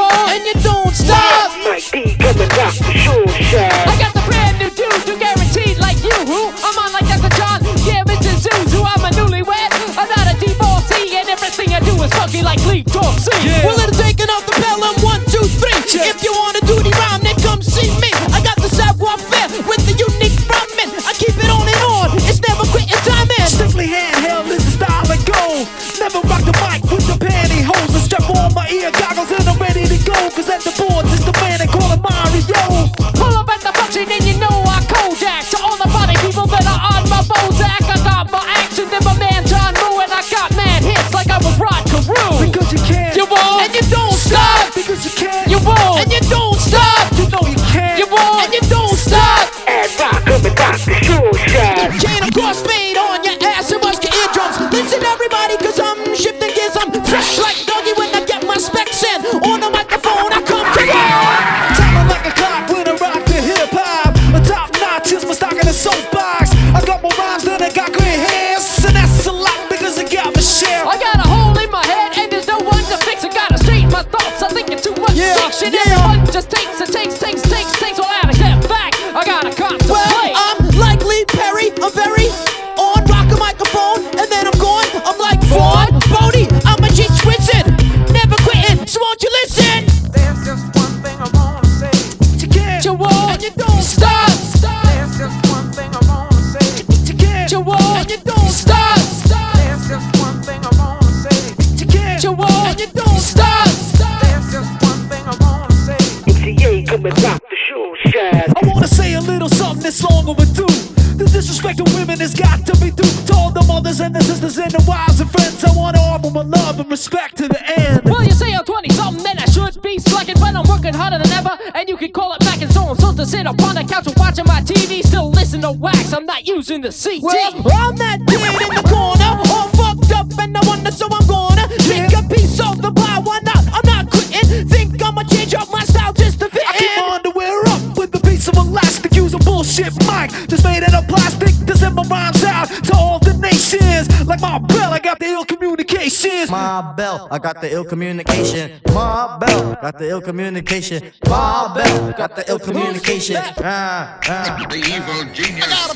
won't, and you don't stop. Mike D coming back to show shine. I got the brand new dude, you guaranteed like you. Who? I'm on like Dr. John, yeah, Mr. Zuzu. I'm a newlywed, I'm not a divorcee, and everything I do is funky like Lee Talk C. Yeah. Well, it'll take off the Pelham 1, 2, 3. If you wanna do the rhyme, then come see me. I got the savoir-faire with the unique rhyming. I keep it on and on, it's never quitting time in. Strictly handheld is the style I go. Never rock the mic with the pantyhose. I strap on my ear goggles and I'm ready to go. Cause at the boards it's the man they call him Mario. Pull up at the function and you know I Kojak. To all the funny people that are on my Bozak, I got more action than my man John Woo, and I got mad hits like I was Rod Carew. Because you can't, You won't, And you don't stop. because you can't, you won't, And you don't stop. you know you can't. you won't. And you don't stop. And rock coming back to show shine. Chain of crossfade on your ass and bust your eardrums. Listen everybody, cause I'm shifting gears. I'm fresh like doggy when I get my specs in. On the microphone I come correct. Timing like a clock when I rock the hip hop. A top notch is my stock in the soapbox. I got more rhymes than I got gray hairs. And that's a lot because I got my share. I got a hole in my head and there's no one to fix it. Gotta straighten my thoughts, I'm thinking too much sick shit. Everyone just takes and takes all out of that fact. I got a contemplate. Well, I'm like Lee Perry. I'm very on rock a microphone and then I'm gone. I'm like Vaughn Bodie. I'm a G twisting, never quitting. So won't you listen? There's just one thing I wanna say. You can't, You won't, And you don't stop. There's just one thing I wanna say. you can't, you won't, And you don't stop. There's just one thing I wanna say. you can't. you won't, And you don't stop. There's just one thing I wanna say. MCA coming back to show shine. I wanna say a little something that's long overdue. The disrespect of women has got to be due. To all the mothers and the sisters and the wives and friends, I wanna offer my love and respect to the end. Well, you say I'm 20 something and I should be slacking, but I'm working harder than ever. And you can call it back and so I'm supposed to sit up on the couch and watching my TV. Still listen to wax, I'm not using the CT. Well, I'm that kid in the corner, all fucked up and I wonder, so I'm gonna take a piece off the pie. Why not? I'm not quitting. Think I'ma change up my style just to fit I keep in. my underwear up with a piece of elastic. Use a bullshit mic that's made out of plastic. To send my rhymes out to all the nations. Like my bell, I got the ill communications. My belt, I got the ill communication. My belt, got the ill communication. My belt, got the ill communication. The evil genius.